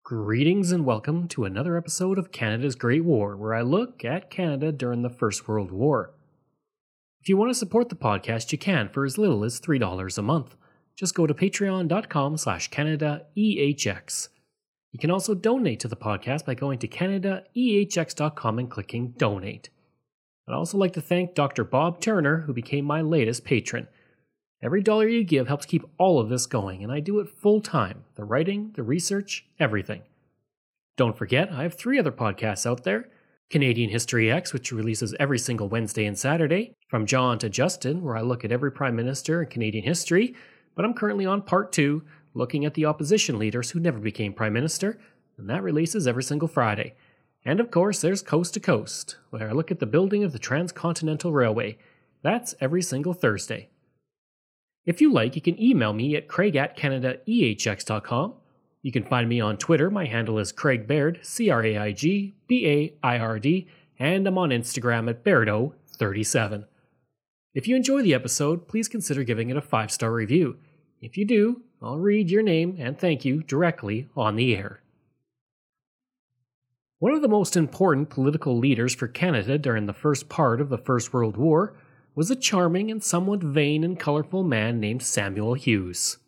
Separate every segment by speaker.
Speaker 1: Greetings and welcome to another episode of Canada's Great War, where I look at Canada during the First World War. If you want to support the podcast, you can for as little as $3 a month. Just go to patreon.com/CanadaEHX. You can also donate to the podcast by going to CanadaEHX.com and clicking Donate. I'd also like to thank Dr. Bob Turner, who became my latest patron. Every dollar you give helps keep all of this going, and I do it full time. The writing, the research, everything. Don't forget, I have 3 other podcasts out there. Canadian History X, which releases every single Wednesday and Saturday. From John to Justin, where I look at every Prime Minister in Canadian history. But I'm currently on part 2, looking at the opposition leaders who never became Prime Minister, and that releases every single Friday. And of course, there's Coast to Coast, where I look at the building of the Transcontinental Railway. That's every single Thursday. If you like, you can email me at craig@CanadaEHX.com. You can find me on Twitter. My handle is Craig Baird, CraigBaird, and I'm on Instagram at Bairdo37. If you enjoy the episode, please consider giving it a 5-star review. If you do, I'll read your name and thank you directly on the air. One of the most important political leaders for Canada during the first part of the First World War was a charming and somewhat vain and colorful man named Samuel Hughes.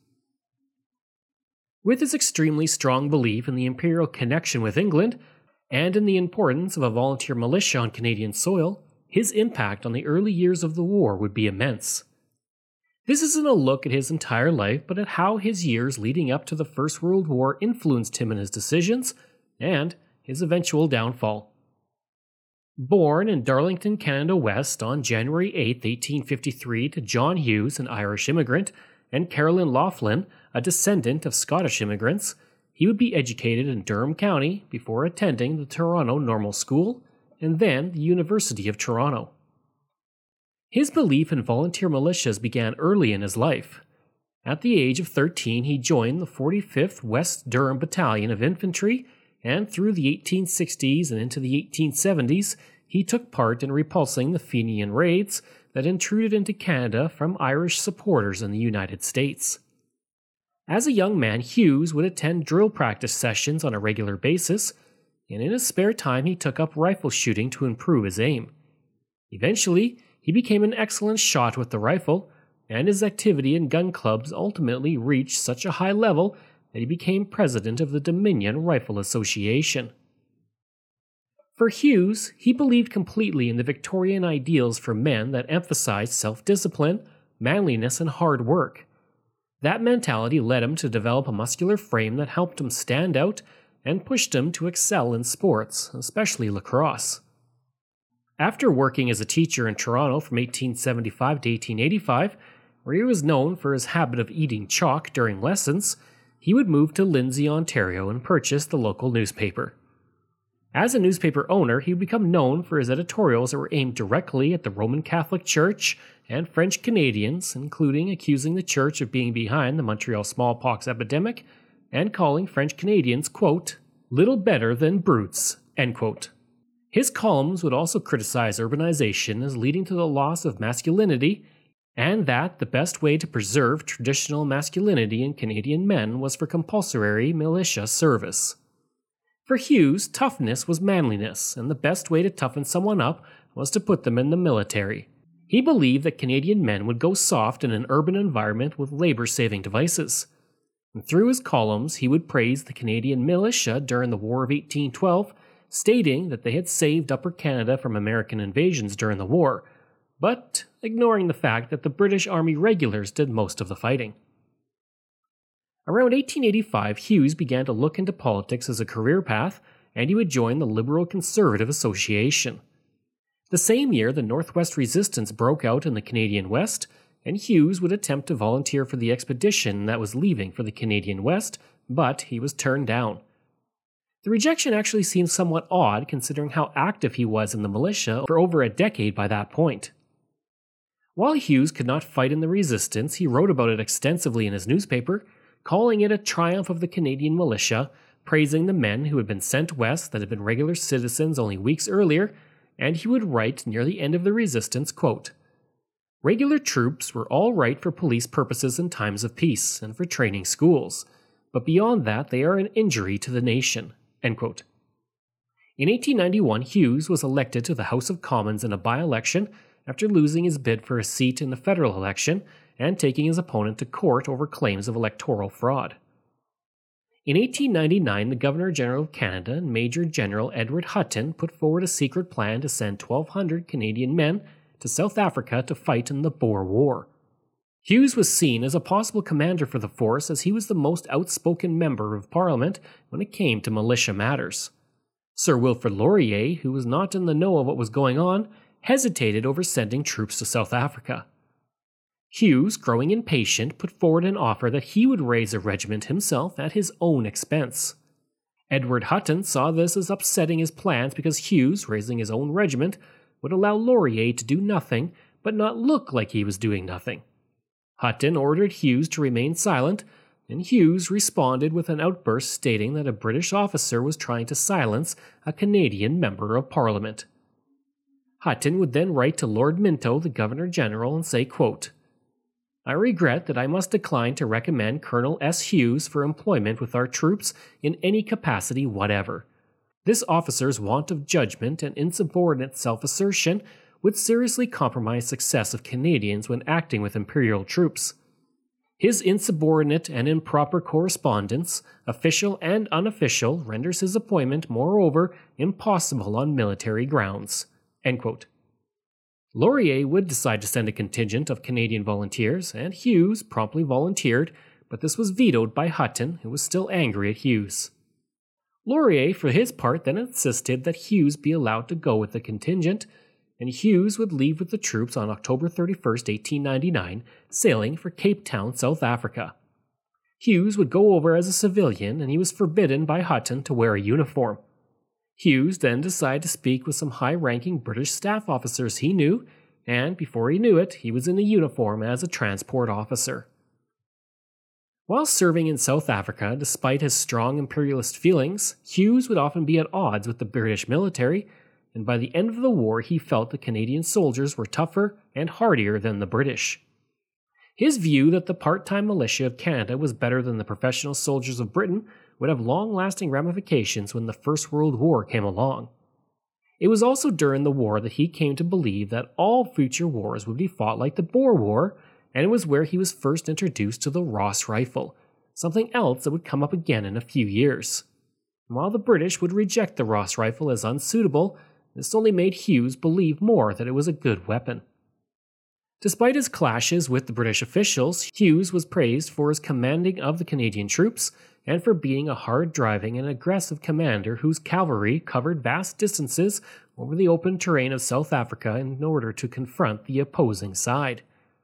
Speaker 1: With his extremely strong belief in the imperial connection with England, and in the importance of a volunteer militia on Canadian soil, his impact on the early years of the war would be immense. This isn't a look at his entire life, but at how his years leading up to the First World War influenced him in his decisions, and his eventual downfall. Born in Darlington, Canada West on January 8, 1853 to John Hughes, an Irish immigrant, and Carolyn Laughlin, a descendant of Scottish immigrants, he would be educated in Durham County before attending the Toronto Normal School and then the University of Toronto. His belief in volunteer militias began early in his life. At the age of 13, he joined the 45th West Durham Battalion of Infantry, and through the 1860s and into the 1870s, he took part in repulsing the Fenian raids that intruded into Canada from Irish supporters in the United States. As a young man, Hughes would attend drill practice sessions on a regular basis, and in his spare time he took up rifle shooting to improve his aim. Eventually, he became an excellent shot with the rifle, and his activity in gun clubs ultimately reached such a high level that he became president of the Dominion Rifle Association. For Hughes, he believed completely in the Victorian ideals for men that emphasized self-discipline, manliness, and hard work. That mentality led him to develop a muscular frame that helped him stand out and pushed him to excel in sports, especially lacrosse. After working as a teacher in Toronto from 1875 to 1885, where he was known for his habit of eating chalk during lessons, he would move to Lindsay, Ontario, and purchase the local newspaper. As a newspaper owner, he would become known for his editorials that were aimed directly at the Roman Catholic Church and French Canadians, including accusing the Church of being behind the Montreal smallpox epidemic and calling French Canadians, quote, little better than brutes, end quote. His columns would also criticize urbanization as leading to the loss of masculinity, and that the best way to preserve traditional masculinity in Canadian men was for compulsory militia service. For Hughes, toughness was manliness, and the best way to toughen someone up was to put them in the military. He believed that Canadian men would go soft in an urban environment with labor-saving devices. And through his columns, he would praise the Canadian militia during the War of 1812, stating that they had saved Upper Canada from American invasions during the war, but ignoring the fact that the British Army regulars did most of the fighting. Around 1885, Hughes began to look into politics as a career path, and he would join the Liberal Conservative Association. The same year, the Northwest Resistance broke out in the Canadian West, and Hughes would attempt to volunteer for the expedition that was leaving for the Canadian West, but he was turned down. The rejection actually seems somewhat odd considering how active he was in the militia for over a decade by that point. While Hughes could not fight in the resistance, he wrote about it extensively in his newspaper, calling it a triumph of the Canadian militia, praising the men who had been sent west that had been regular citizens only weeks earlier, and he would write near the end of the resistance, quote, regular troops were all right for police purposes in times of peace and for training schools, but beyond that they are an injury to the nation." End quote. In 1891, Hughes was elected to the House of Commons in a by-election after losing his bid for a seat in the federal election and taking his opponent to court over claims of electoral fraud. In 1899, the Governor-General of Canada and Major General Edward Hutton put forward a secret plan to send 1,200 Canadian men to South Africa to fight in the Boer War. Hughes was seen as a possible commander for the force as he was the most outspoken member of Parliament when it came to militia matters. Sir Wilfrid Laurier, who was not in the know of what was going on, hesitated over sending troops to South Africa. Hughes, growing impatient, put forward an offer that he would raise a regiment himself at his own expense. Edward Hutton saw this as upsetting his plans because Hughes, raising his own regiment, would allow Laurier to do nothing but not look like he was doing nothing. Hutton ordered Hughes to remain silent, and Hughes responded with an outburst stating that a British officer was trying to silence a Canadian member of Parliament. Hutton would then write to Lord Minto, the Governor-General, and say, quote, "I regret that I must decline to recommend Colonel S. Hughes for employment with our troops in any capacity whatever. This officer's want of judgment and insubordinate self-assertion would seriously compromise success of Canadians when acting with Imperial troops. His insubordinate and improper correspondence, official and unofficial, renders his appointment, moreover, impossible on military grounds." End quote. Laurier would decide to send a contingent of Canadian volunteers, and Hughes promptly volunteered, but this was vetoed by Hutton, who was still angry at Hughes. Laurier, for his part, then insisted that Hughes be allowed to go with the contingent, and Hughes would leave with the troops on October 31, 1899, sailing for Cape Town, South Africa. Hughes would go over as a civilian, and he was forbidden by Hutton to wear a uniform. Hughes then decided to speak with some high-ranking British staff officers he knew, and before he knew it, he was in a uniform as a transport officer. While serving in South Africa, despite his strong imperialist feelings, Hughes would often be at odds with the British military, and by the end of the war he felt the Canadian soldiers were tougher and hardier than the British. His view that the part-time militia of Canada was better than the professional soldiers of Britain would have long-lasting ramifications when the First World War came along. It was also during the war that he came to believe that all future wars would be fought like the Boer War, and it was where he was first introduced to the Ross rifle, something else that would come up again in a few years. While the British would reject the Ross rifle as unsuitable, this only made Hughes believe more that it was a good weapon. Despite his clashes with the British officials, Hughes was praised for his commanding of the Canadian troops and for being a hard-driving and aggressive commander whose cavalry covered vast distances over the open terrain of South Africa in order to confront the opposing side.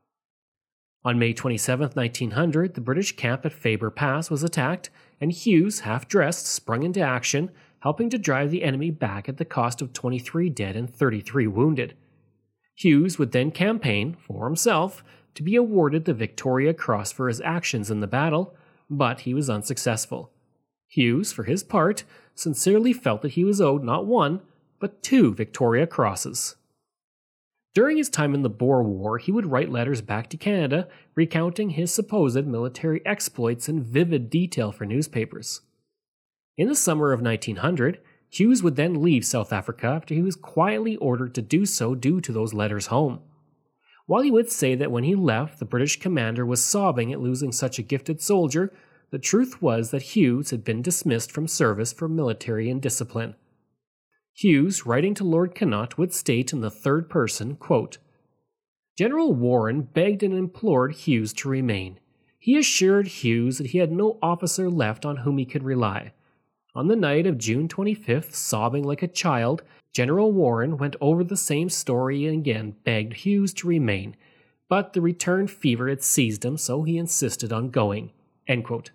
Speaker 1: On May 27, 1900, the British camp at Faber Pass was attacked, and Hughes, half-dressed, sprung into action, helping to drive the enemy back at the cost of 23 dead and 33 wounded. Hughes would then campaign, for himself, to be awarded the Victoria Cross for his actions in the battle, but he was unsuccessful. Hughes, for his part, sincerely felt that he was owed not one, but 2 Victoria Crosses. During his time in the Boer War, he would write letters back to Canada, recounting his supposed military exploits in vivid detail for newspapers. In the summer of 1900, Hughes would then leave South Africa after he was quietly ordered to do so due to those letters home. While he would say that when he left, the British commander was sobbing at losing such a gifted soldier, the truth was that Hughes had been dismissed from service for military indiscipline. Hughes, writing to Lord Connaught, would state in the third person, quote, "General Warren begged and implored Hughes to remain. He assured Hughes that he had no officer left on whom he could rely. On the night of June 25th, sobbing like a child, General Warren went over the same story and again begged Hughes to remain, but the return fever had seized him, so he insisted on going." End quote.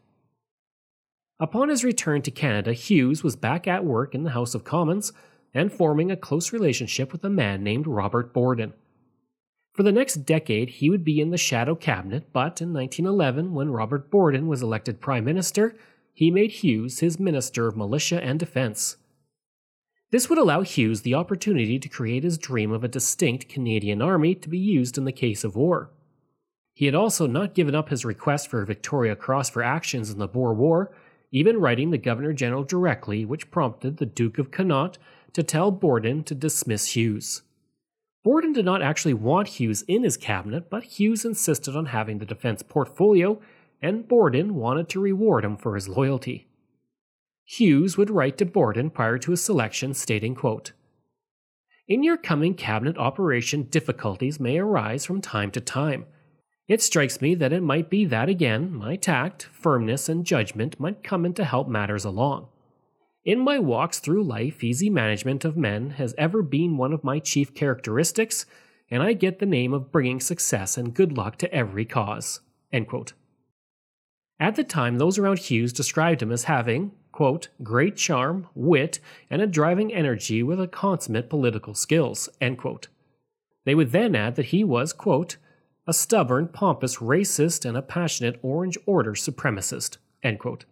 Speaker 1: Upon his return to Canada, Hughes was back at work in the House of Commons and forming a close relationship with a man named Robert Borden. For the next decade, he would be in the shadow cabinet, but in 1911, when Robert Borden was elected Prime Minister, he made Hughes his Minister of Militia and Defence. This would allow Hughes the opportunity to create his dream of a distinct Canadian army to be used in the case of war. He had also not given up his request for a Victoria Cross for actions in the Boer War, even writing the Governor-General directly, which prompted the Duke of Connaught to tell Borden to dismiss Hughes. Borden did not actually want Hughes in his cabinet, but Hughes insisted on having the defense portfolio, and Borden wanted to reward him for his loyalty. Hughes would write to Borden prior to his selection stating, quote, "In your coming cabinet operation, difficulties may arise from time to time. It strikes me that it might be that again my tact, firmness, and judgment might come in to help matters along. In my walks through life, easy management of men has ever been one of my chief characteristics, and I get the name of bringing success and good luck to every cause." End quote. At the time, those around Hughes described him as having, quote, "great charm, wit, and a driving energy with a consummate political skills." End quote. They would then add that he was, quote, "a stubborn, pompous racist and a passionate Orange Order supremacist." End quote.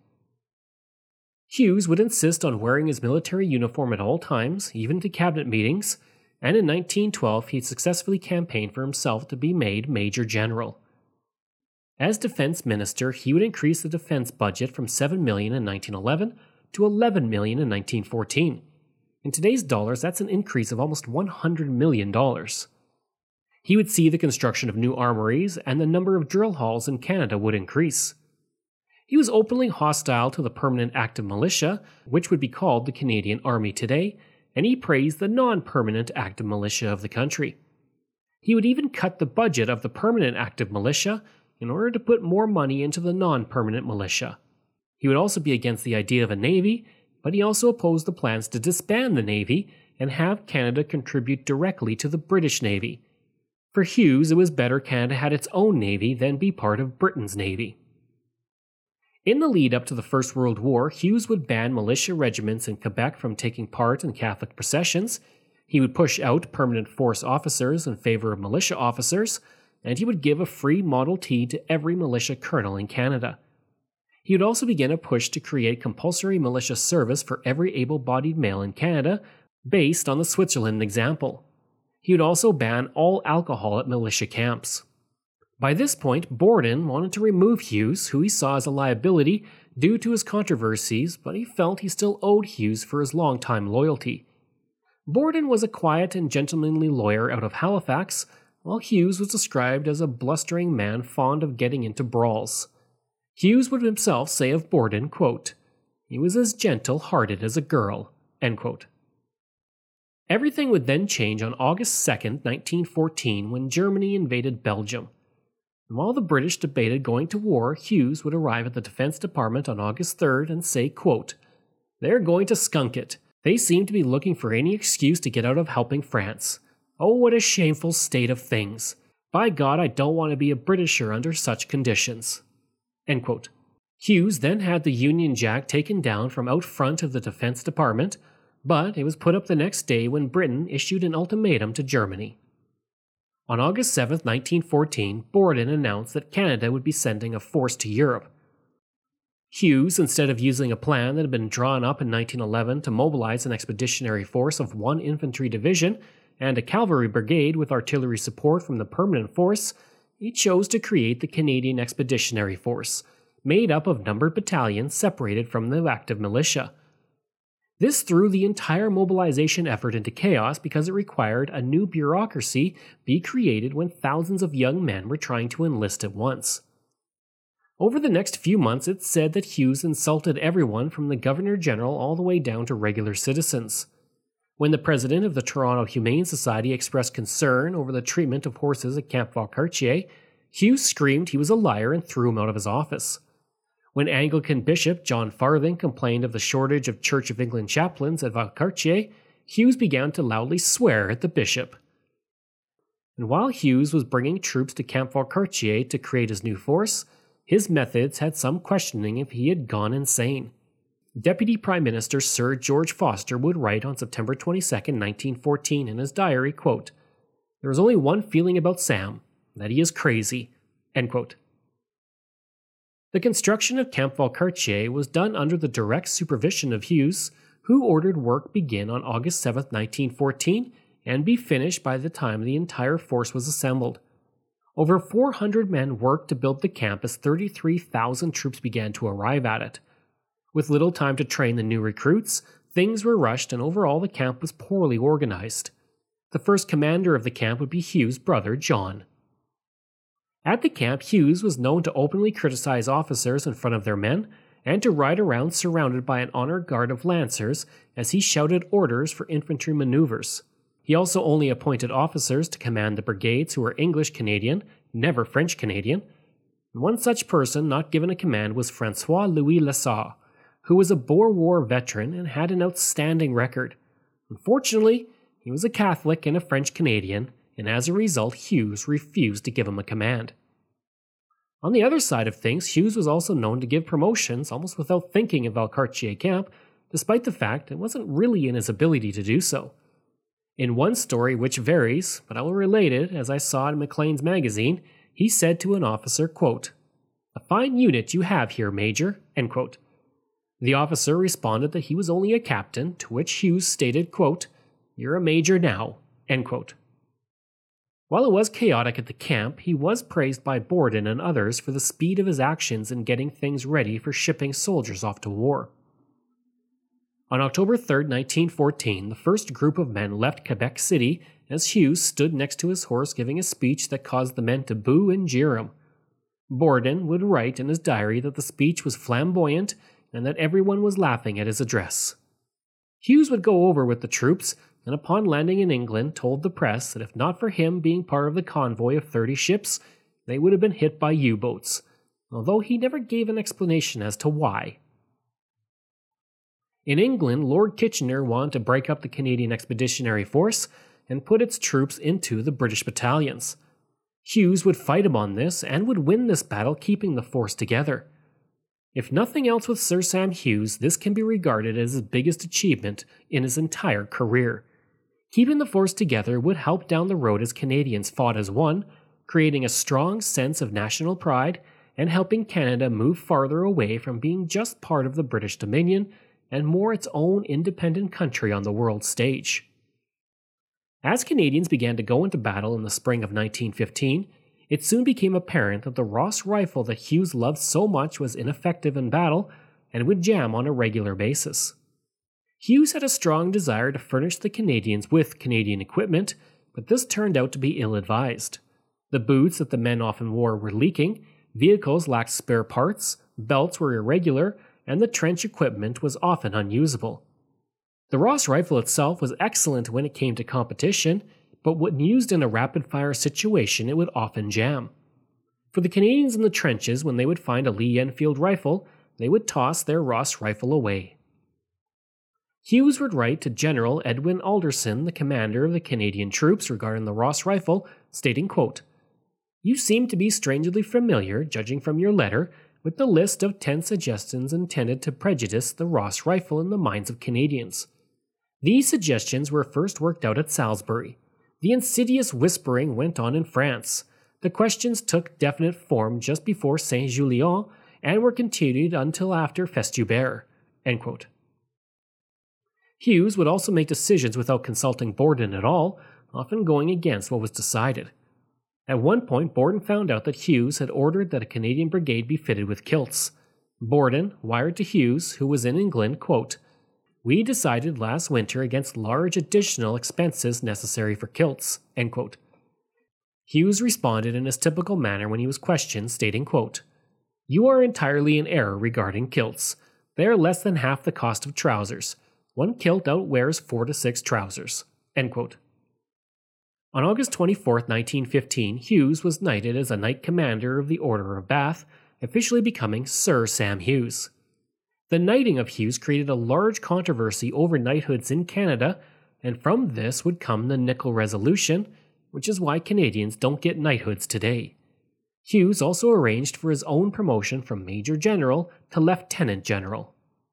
Speaker 1: Hughes would insist on wearing his military uniform at all times, even to cabinet meetings, and in 1912 he successfully campaigned for himself to be made Major General. As defense minister, he would increase the defense budget from $7 million in 1911 to $11 million in 1914. In today's dollars, that's an increase of almost $100 million. He would see the construction of new armories, and the number of drill halls in Canada would increase. He was openly hostile to the permanent active militia, which would be called the Canadian Army today, and he praised the non-permanent active militia of the country. He would even cut the budget of the permanent active militia in order to put more money into the non-permanent militia. He would also be against the idea of a navy, but he also opposed the plans to disband the navy and have Canada contribute directly to the British Navy. For Hughes, it was better Canada had its own navy than be part of Britain's navy. In the lead up to the First World War, Hughes would ban militia regiments in Quebec from taking part in Catholic processions. He would push out permanent force officers in favor of militia officers, and he would give a free Model T to every militia colonel in Canada. He would also begin a push to create compulsory militia service for every able-bodied male in Canada, based on the Switzerland example. He would also ban all alcohol at militia camps. By this point, Borden wanted to remove Hughes, who he saw as a liability due to his controversies, but he felt he still owed Hughes for his long-time loyalty. Borden was a quiet and gentlemanly lawyer out of Halifax, while Hughes was described as a blustering man fond of getting into brawls. Hughes would himself say of Borden, quote, "He was as gentle-hearted as a girl." End quote. Everything would then change on August 2, 1914, when Germany invaded Belgium. And while the British debated going to war, Hughes would arrive at the Defense Department on August 3rd and say, quote, "They're going to skunk it. They seem to be looking for any excuse to get out of helping France. Oh, what a shameful state of things. By God, I don't want to be a Britisher under such conditions." End quote. Hughes then had the Union Jack taken down from out front of the Defense Department, but it was put up the next day when Britain issued an ultimatum to Germany. On August 7, 1914, Borden announced that Canada would be sending a force to Europe. Hughes, instead of using a plan that had been drawn up in 1911 to mobilize an expeditionary force of one infantry division and a cavalry brigade with artillery support from the permanent force, he chose to create the Canadian Expeditionary Force, made up of numbered battalions separated from the active militia. This threw the entire mobilization effort into chaos because it required a new bureaucracy be created when thousands of young men were trying to enlist at once. Over the next few months, it's said that Hughes insulted everyone from the Governor-General all the way down to regular citizens. When the president of the Toronto Humane Society expressed concern over the treatment of horses at Camp Valcartier, Hughes screamed he was a liar and threw him out of his office. When Anglican Bishop John Farthing complained of the shortage of Church of England chaplains at Valcartier, Hughes began to loudly swear at the bishop. And while Hughes was bringing troops to Camp Valcartier to create his new force, his methods had some questioning if he had gone insane. Deputy Prime Minister Sir George Foster would write on September 22, 1914 in his diary, quote, "There is only one feeling about Sam, that he is crazy." End quote. The construction of Camp Valcartier was done under the direct supervision of Hughes, who ordered work begin on August 7, 1914, and be finished by the time the entire force was assembled. Over 400 men worked to build the camp as 33,000 troops began to arrive at it. With little time to train the new recruits, things were rushed and overall the camp was poorly organized. The first commander of the camp would be Hugh's brother, John. At the camp, Hughes was known to openly criticize officers in front of their men and to ride around surrounded by an honor guard of lancers as he shouted orders for infantry maneuvers. He also only appointed officers to command the brigades who were English-Canadian, never French-Canadian. One such person not given a command was François-Louis Lessard, who was a Boer War veteran and had an outstanding record. Unfortunately, he was a Catholic and a French-Canadian, and as a result, Hughes refused to give him a command. On the other side of things, Hughes was also known to give promotions almost without thinking of Valcartier Camp, despite the fact it wasn't really in his ability to do so. In one story, which varies, but I will relate it as I saw it in Maclean's magazine, he said to an officer, quote, "A fine unit you have here, Major," end quote. The officer responded that he was only a captain, to which Hughes stated, quote, "You're a major now," end quote. While it was chaotic at the camp, he was praised by Borden and others for the speed of his actions in getting things ready for shipping soldiers off to war. On October 3, 1914, the first group of men left Quebec City as Hughes stood next to his horse giving a speech that caused the men to boo and jeer him. Borden would write in his diary that the speech was flamboyant and that everyone was laughing at his address. Hughes would go over with the troops and upon landing in England told the press that if not for him being part of the convoy of 30 ships, they would have been hit by U-boats, although he never gave an explanation as to why. In England, Lord Kitchener wanted to break up the Canadian Expeditionary Force and put its troops into the British battalions. Hughes would fight him on this and would win this battle, keeping the force together. If nothing else with Sir Sam Hughes, this can be regarded as his biggest achievement in his entire career. Keeping the force together would help down the road as Canadians fought as one, creating a strong sense of national pride and helping Canada move farther away from being just part of the British Dominion and more its own independent country on the world stage. As Canadians began to go into battle in the spring of 1915, it soon became apparent that the Ross rifle that Hughes loved so much was ineffective in battle and would jam on a regular basis. Hughes had a strong desire to furnish the Canadians with Canadian equipment, but this turned out to be ill-advised. The boots that the men often wore were leaking, vehicles lacked spare parts, belts were irregular, and the trench equipment was often unusable. The Ross rifle itself was excellent when it came to competition, but when used in a rapid-fire situation, it would often jam. For the Canadians in the trenches, when they would find a Lee-Enfield rifle, they would toss their Ross rifle away. Hughes would write to General Edwin Alderson, the commander of the Canadian troops, regarding the Ross rifle, stating, quote, "You seem to be strangely familiar, judging from your letter, with the list of 10 suggestions intended to prejudice the Ross rifle in the minds of Canadians. These suggestions were first worked out at Salisbury. The insidious whispering went on in France. The questions took definite form just before Saint-Julien and were continued until after Festubert." End quote. Hughes would also make decisions without consulting Borden at all, often going against what was decided. At one point, Borden found out that Hughes had ordered that a Canadian brigade be fitted with kilts. Borden wired to Hughes, who was in England, quote, "We decided last winter against large additional expenses necessary for kilts." End quote. Hughes responded in his typical manner when he was questioned, stating, quote, "You are entirely in error regarding kilts. They are less than half the cost of trousers. One kilt outwears 4 to 6 trousers." End quote. On August 24, 1915, Hughes was knighted as a Knight Commander of the Order of Bath, officially becoming Sir Sam Hughes. The knighting of Hughes created a large controversy over knighthoods in Canada, and from this would come the Nickel Resolution, which is why Canadians don't get knighthoods today. Hughes also arranged for his own promotion from Major General to Lieutenant General.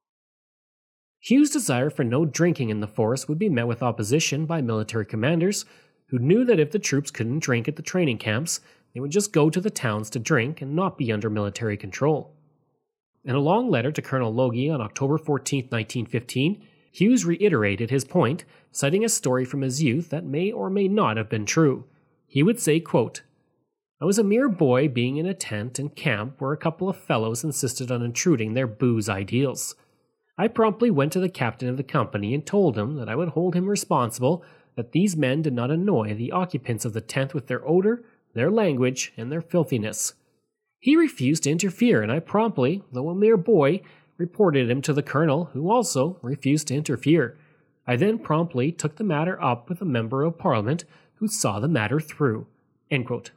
Speaker 1: Hughes' desire for no drinking in the force would be met with opposition by military commanders who knew that if the troops couldn't drink at the training camps, they would just go to the towns to drink and not be under military control. In a long letter to Colonel Logie on October 14, 1915, Hughes reiterated his point, citing a story from his youth that may or may not have been true. He would say, quote, I was a mere boy being in a tent in camp where a couple of fellows insisted on intruding their booze ideals. I promptly went to the captain of the company and told him that I would hold him responsible that these men did not annoy the occupants of the tent with their odor, their language, and their filthiness. He refused to interfere, and I promptly, though a mere boy, reported him to the colonel, who also refused to interfere. I then promptly took the matter up with a member of parliament who saw the matter through." End quote.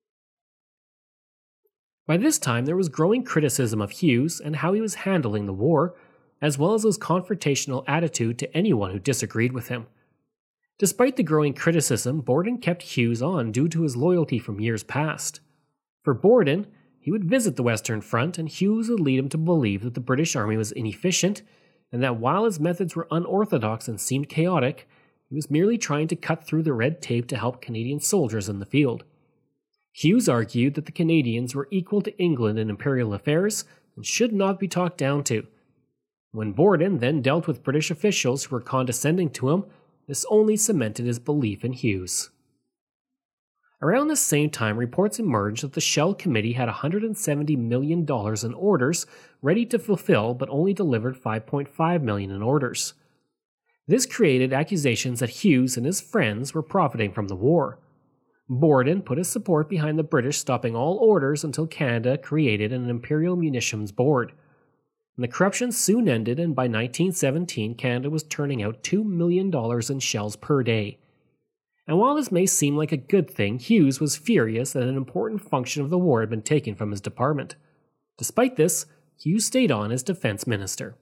Speaker 1: By this time, there was growing criticism of Hughes and how he was handling the war, as well as his confrontational attitude to anyone who disagreed with him. Despite the growing criticism, Borden kept Hughes on due to his loyalty from years past. For Borden, he would visit the Western Front, and Hughes would lead him to believe that the British Army was inefficient, and that while his methods were unorthodox and seemed chaotic, he was merely trying to cut through the red tape to help Canadian soldiers in the field. Hughes argued that the Canadians were equal to England in imperial affairs and should not be talked down to. When Borden then dealt with British officials who were condescending to him, this only cemented his belief in Hughes. Around the same time, reports emerged that the Shell Committee had $170 million in orders ready to fulfill but only delivered $5.5 million in orders. This created accusations that Hughes and his friends were profiting from the war. Borden put his support behind the British stopping all orders until Canada created an Imperial Munitions Board. And the corruption soon ended, and by 1917 Canada was turning out $2 million in shells per day. And while this may seem like a good thing, Hughes was furious that an important function of the war had been taken from his department. Despite this, Hughes stayed on as defense minister.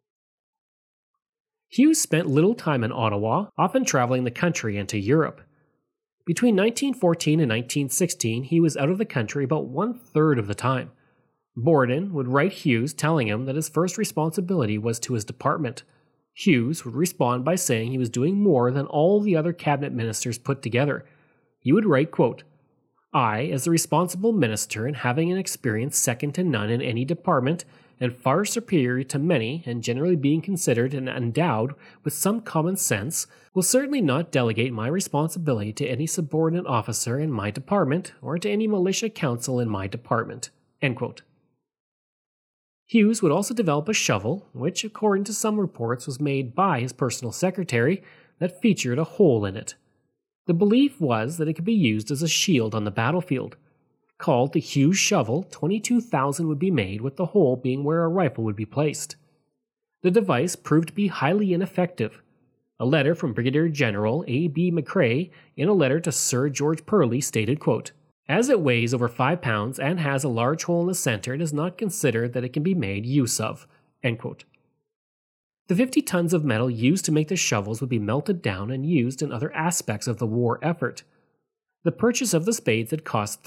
Speaker 1: Hughes spent little time in Ottawa, often traveling the country and to Europe. Between 1914 and 1916, he was out of the country about 1/3 of the time. Borden would write Hughes telling him that his first responsibility was to his department. Hughes would respond by saying he was doing more than all the other cabinet ministers put together. He would write, quote, "I, as the responsible minister and having an experience second to none in any department, and far superior to many, and generally being considered and endowed with some common sense, will certainly not delegate my responsibility to any subordinate officer in my department, or to any militia council in my department." End quote. Hughes would also develop a shovel, which, according to some reports, was made by his personal secretary, that featured a hole in it. The belief was that it could be used as a shield on the battlefield. Called the Hughes shovel, 22,000 would be made, with the hole being where a rifle would be placed. The device proved to be highly ineffective. A letter from Brigadier General A.B. McCrae, in a letter to Sir George Purley, stated, quote, "As it weighs over 5 pounds and has a large hole in the center, it is not considered that it can be made use of." End quote. The 50 tons of metal used to make the shovels would be melted down and used in other aspects of the war effort. The purchase of the spades had cost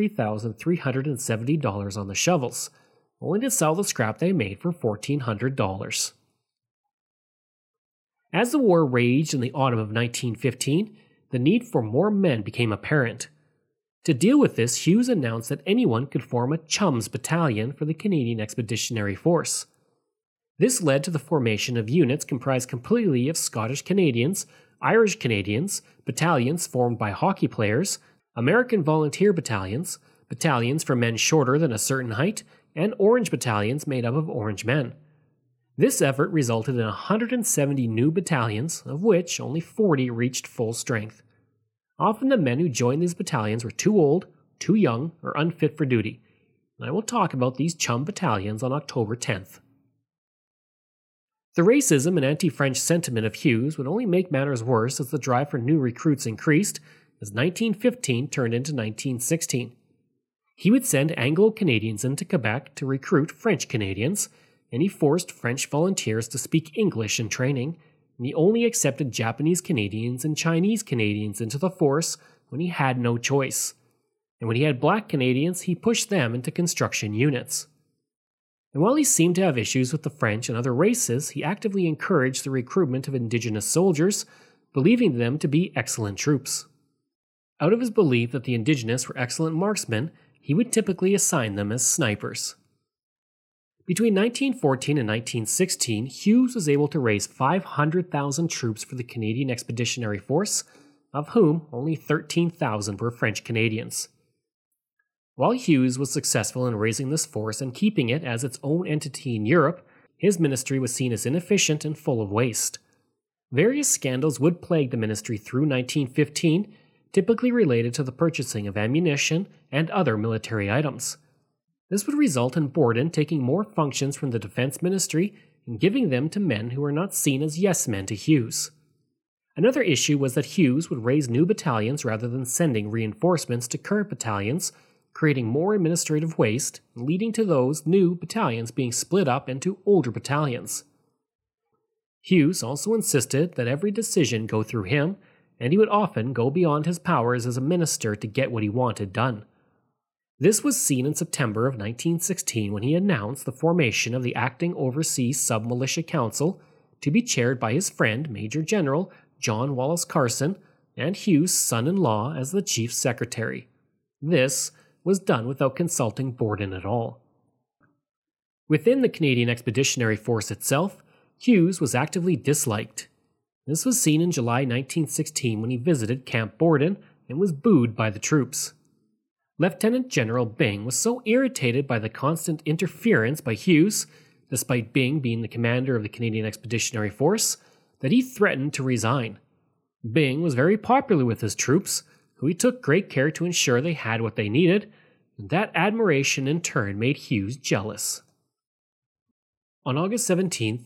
Speaker 1: $33,370 on the shovels, only to sell the scrap they made for $1,400. As the war raged in the autumn of 1915, the need for more men became apparent. To deal with this, Hughes announced that anyone could form a Chums Battalion for the Canadian Expeditionary Force. This led to the formation of units comprised completely of Scottish Canadians, Irish Canadians, battalions formed by hockey players, American volunteer battalions, battalions for men shorter than a certain height, and Orange battalions made up of Orange men. This effort resulted in 170 new battalions, of which only 40 reached full strength. Often the men who joined these battalions were too old, too young, or unfit for duty, and I will talk about these Chum battalions on October 10th. The racism and anti-French sentiment of Hughes would only make matters worse as the drive for new recruits increased, as 1915 turned into 1916. He would send Anglo-Canadians into Quebec to recruit French Canadians, and he forced French volunteers to speak English in training, and he only accepted Japanese Canadians and Chinese Canadians into the force when he had no choice. And when he had black Canadians, he pushed them into construction units. And while he seemed to have issues with the French and other races, he actively encouraged the recruitment of indigenous soldiers, believing them to be excellent troops. Out of his belief that the indigenous were excellent marksmen, he would typically assign them as snipers. Between 1914 and 1916, Hughes was able to raise 500,000 troops for the Canadian Expeditionary Force, of whom only 13,000 were French Canadians. While Hughes was successful in raising this force and keeping it as its own entity in Europe, his ministry was seen as inefficient and full of waste. Various scandals would plague the ministry through 1915, typically related to the purchasing of ammunition and other military items. This would result in Borden taking more functions from the defense ministry and giving them to men who were not seen as yes-men to Hughes. Another issue was that Hughes would raise new battalions rather than sending reinforcements to current battalions, creating more administrative waste and leading to those new battalions being split up into older battalions. Hughes also insisted that every decision go through him, and he would often go beyond his powers as a minister to get what he wanted done. This was seen in September of 1916 when he announced the formation of the Acting Overseas Sub-Militia Council to be chaired by his friend Major General John Wallace Carson and Hughes' son-in-law as the chief secretary. This was done without consulting Borden at all. Within the Canadian Expeditionary Force itself, Hughes was actively disliked. This was seen in July 1916 when he visited Camp Borden and was booed by the troops. Lieutenant General Byng was so irritated by the constant interference by Hughes, despite Byng being the commander of the Canadian Expeditionary Force, that he threatened to resign. Byng was very popular with his troops, who he took great care to ensure they had what they needed, and that admiration in turn made Hughes jealous. On August 17,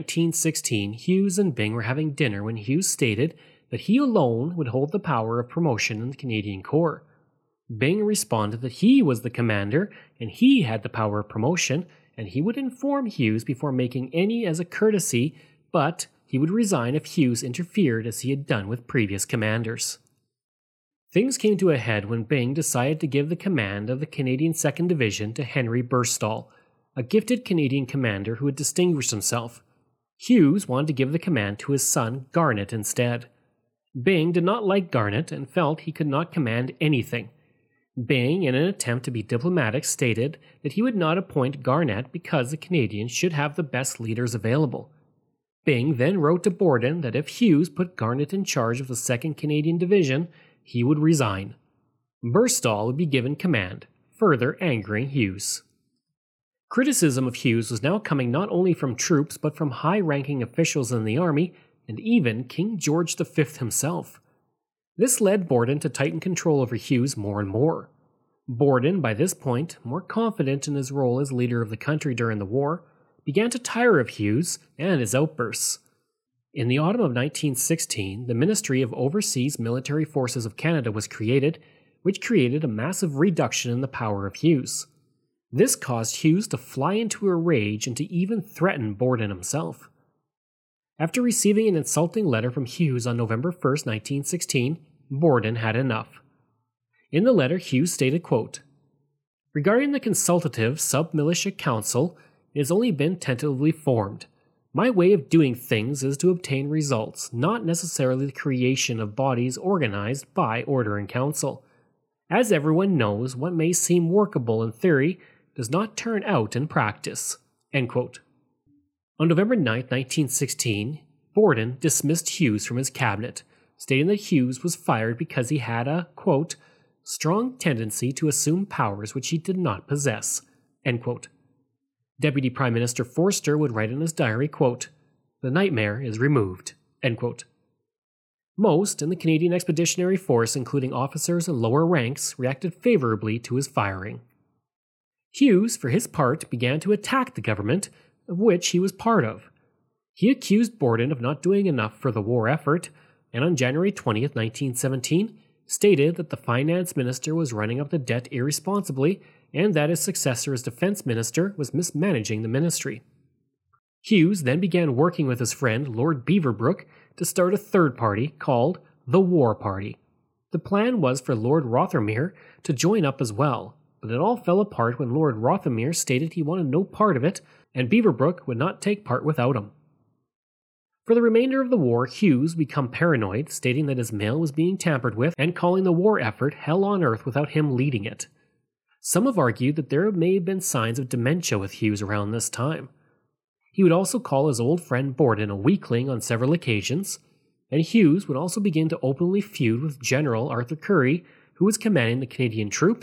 Speaker 1: 1916, Hughes and Byng were having dinner when Hughes stated that he alone would hold the power of promotion in the Canadian Corps. Byng responded that he was the commander and he had the power of promotion, and he would inform Hughes before making any as a courtesy, but he would resign if Hughes interfered as he had done with previous commanders. Things came to a head when Byng decided to give the command of the Canadian 2nd Division to Henry Burstall, a gifted Canadian commander who had distinguished himself. Hughes wanted to give the command to his son Garnett instead. Byng did not like Garnett and felt he could not command anything. Byng, in an attempt to be diplomatic, stated that he would not appoint Garnett because the Canadians should have the best leaders available. Byng then wrote to Borden that if Hughes put Garnett in charge of the 2nd Canadian Division, he would resign. Burstall would be given command, further angering Hughes. Criticism of Hughes was now coming not only from troops but from high-ranking officials in the army and even King George V himself. This led Borden to tighten control over Hughes more and more. Borden, by this point, more confident in his role as leader of the country during the war, began to tire of Hughes and his outbursts. In the autumn of 1916, the Ministry of Overseas Military Forces of Canada was created, which created a massive reduction in the power of Hughes. This caused Hughes to fly into a rage and to even threaten Borden himself. After receiving an insulting letter from Hughes on November 1, 1916, Borden had enough. In the letter, Hughes stated, quote, "Regarding the Consultative Sub-Militia Council, it has only been tentatively formed. My way of doing things is to obtain results, not necessarily the creation of bodies organized by Order in Council. As everyone knows, what may seem workable in theory does not turn out in practice." End quote. On November 9, 1916, Borden dismissed Hughes from his cabinet, stating that Hughes was fired because he had a, quote, "strong tendency to assume powers which he did not possess." End quote. Deputy Prime Minister Forster would write in his diary, quote, "The nightmare is removed." End quote. Most in the Canadian Expeditionary Force, including officers and lower ranks, reacted favorably to his firing. Hughes, for his part, began to attack the government, of which he was part of. He accused Borden of not doing enough for the war effort, and on January 20, 1917, stated that the finance minister was running up the debt irresponsibly and that his successor as defense minister was mismanaging the ministry. Hughes then began working with his friend Lord Beaverbrook to start a third party called the War Party. The plan was for Lord Rothermere to join up as well, but it all fell apart when Lord Rothermere stated he wanted no part of it and Beaverbrook would not take part without him. For the remainder of the war, Hughes became paranoid, stating that his mail was being tampered with and calling the war effort hell on earth without him leading it. Some have argued that there may have been signs of dementia with Hughes around this time. He would also call his old friend Borden a weakling on several occasions, and Hughes would also begin to openly feud with General Arthur Currie, who was commanding the Canadian troops,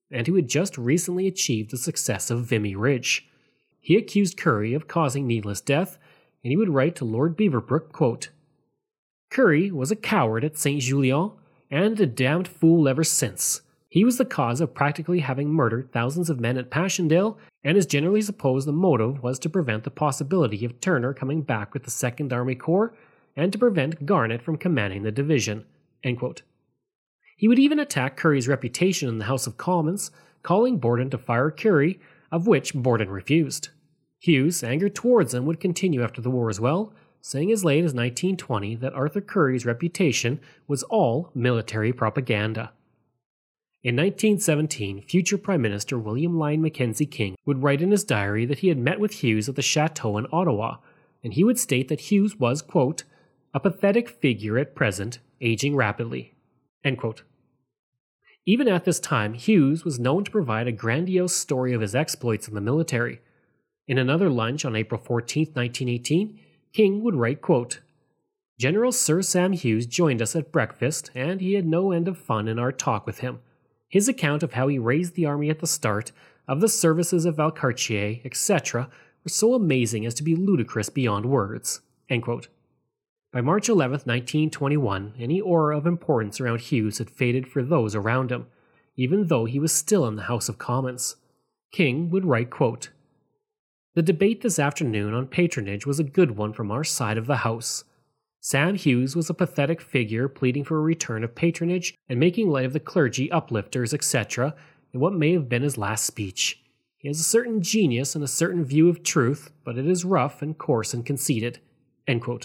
Speaker 1: and who had just recently achieved the success of Vimy Ridge. He accused Currie of causing needless death, and he would write to Lord Beaverbrook, quote, "Currie was a coward at St. Julien, and a damned fool ever since. He was the cause of practically having murdered thousands of men at Passchendaele, and is generally supposed the motive was to prevent the possibility of Turner coming back with the 2nd Army Corps, and to prevent Garnett from commanding the division." End quote. He would even attack Currie's reputation in the House of Commons, calling Borden to fire Currie, of which Borden refused. Hughes' anger towards him would continue after the war as well, saying as late as 1920 that Arthur Currie's reputation was all military propaganda. In 1917, future Prime Minister William Lyon Mackenzie King would write in his diary that he had met with Hughes at the Chateau in Ottawa, and he would state that Hughes was, quote, "a pathetic figure at present, aging rapidly." End quote. Even at this time, Hughes was known to provide a grandiose story of his exploits in the military. In another lunch on April 14, 1918, King would write, quote, "General Sir Sam Hughes joined us at breakfast, and he had no end of fun in our talk with him. His account of how he raised the army at the start, of the services of Valcartier, etc., were so amazing as to be ludicrous beyond words." End quote. By March 11, 1921, any aura of importance around Hughes had faded for those around him, even though he was still in the House of Commons. King would write, quote, "The debate this afternoon on patronage was a good one from our side of the House. Sam Hughes was a pathetic figure pleading for a return of patronage and making light of the clergy, uplifters, etc., in what may have been his last speech. He has a certain genius and a certain view of truth, but it is rough and coarse and conceited." End quote.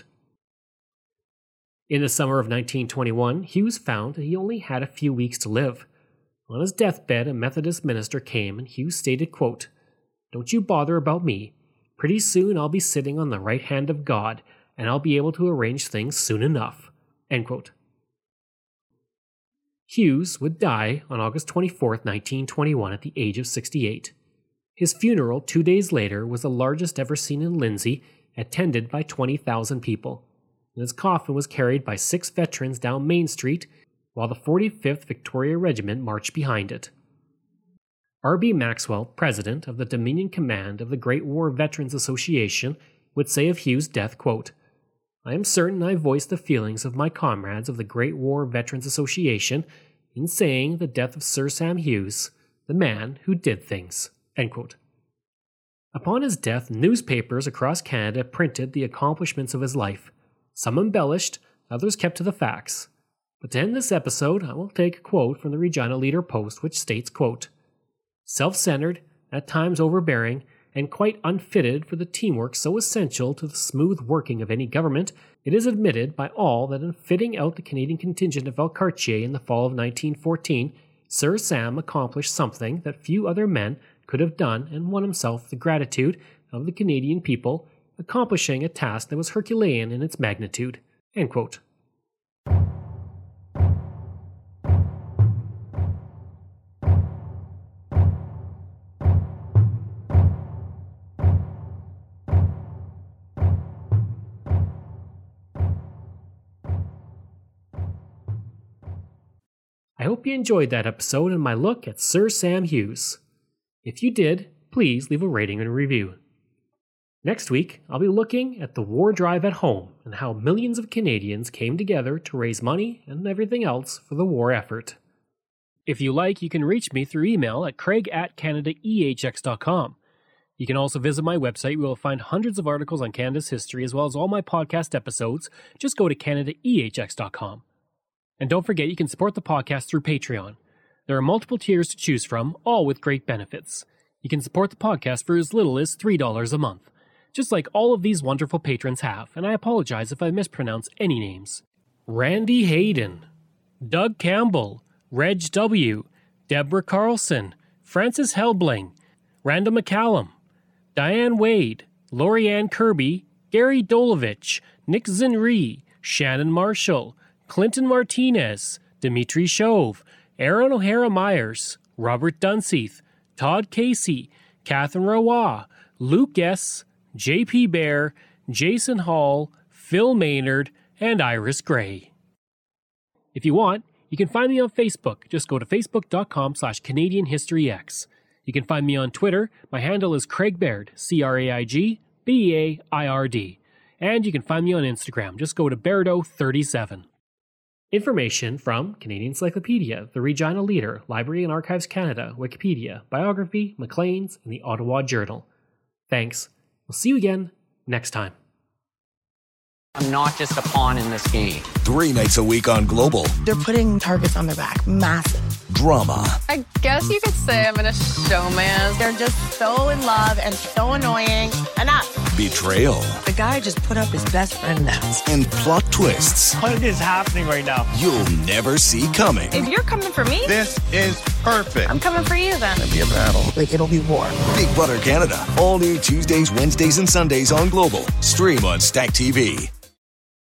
Speaker 1: In the summer of 1921, Hughes found that he only had a few weeks to live. On his deathbed, a Methodist minister came, and Hughes stated, quote, "Don't you bother about me. Pretty soon I'll be sitting on the right hand of God, and I'll be able to arrange things soon enough." End quote. Hughes would die on August 24, 1921, at the age of 68. His funeral 2 days later was the largest ever seen in Lindsay, attended by 20,000 people. And his coffin was carried by 6 veterans down Main Street, while the 45th Victoria Regiment marched behind it. R.B. Maxwell, president of the Dominion Command of the Great War Veterans Association, would say of Hughes' death, quote, "I am certain I voiced the feelings of my comrades of the Great War Veterans Association in saying the death of Sir Sam Hughes, the man who did things." End quote. Upon his death, newspapers across Canada printed the accomplishments of his life. Some embellished, others kept to the facts. But to end this episode, I will take a quote from the Regina Leader-Post, which states, quote, "Self-centered, at times overbearing, and quite unfitted for the teamwork so essential to the smooth working of any government, it is admitted by all that in fitting out the Canadian contingent of Valcartier in the fall of 1914, Sir Sam accomplished something that few other men could have done and won himself the gratitude of the Canadian people, accomplishing a task that was Herculean in its magnitude." End quote. I hope you enjoyed that episode and my look at Sir Sam Hughes. If you did, please leave a rating and review. Next week, I'll be looking at the war drive at home and how millions of Canadians came together to raise money and everything else for the war effort. If you like, you can reach me through email at craig@canadaehx.com. You can also visit my website where you'll find hundreds of articles on Canada's history as well as all my podcast episodes. Just go to canadaehx.com. And don't forget, you can support the podcast through Patreon. There are multiple tiers to choose from, all with great benefits. You can support the podcast for as little as $3 a month, just like all of these wonderful patrons have, and I apologize if I mispronounce any names. Randy Hayden, Doug Campbell, Reg W., Deborah Carlson, Francis Helbling, Randall McCallum, Diane Wade, Lorianne Kirby, Gary Dolovich, Nick Zinri, Shannon Marshall, Clinton Martinez, Dimitri Chauve, Aaron O'Hara Myers, Robert Dunseith, Todd Casey, Catherine Roy, Luke S., J.P. Bear, Jason Hall, Phil Maynard, and Iris Gray. If you want, You can find me on Facebook. Just go to facebook.com/CanadianHistoryX. You can find me on Twitter. My handle is Craig Baird, CraigBeard. And you can find me on Instagram. Just go to Bairdo37. Information from Canadian Encyclopedia, the Regina Leader, Library and Archives Canada, Wikipedia, Biography, Maclean's, and the Ottawa Journal. Thanks. We'll see you again next time.
Speaker 2: I'm not just a pawn in this game.
Speaker 3: 3 nights a week on Global.
Speaker 4: They're putting targets on their back. Massive.
Speaker 3: Drama.
Speaker 5: I guess you could say I'm in a showman.
Speaker 4: They're just so in love and so annoying. Enough.
Speaker 3: Betrayal.
Speaker 4: The guy just put up his best friend now.
Speaker 3: And plot twists.
Speaker 6: What is happening right now?
Speaker 3: You'll never see coming.
Speaker 4: If you're coming for me,
Speaker 7: this is perfect.
Speaker 4: I'm coming for you then.
Speaker 7: It'll be a battle.
Speaker 4: Like, it'll be war.
Speaker 3: Big Brother Canada. All new Tuesdays, Wednesdays, and Sundays on Global. Stream on Stack TV.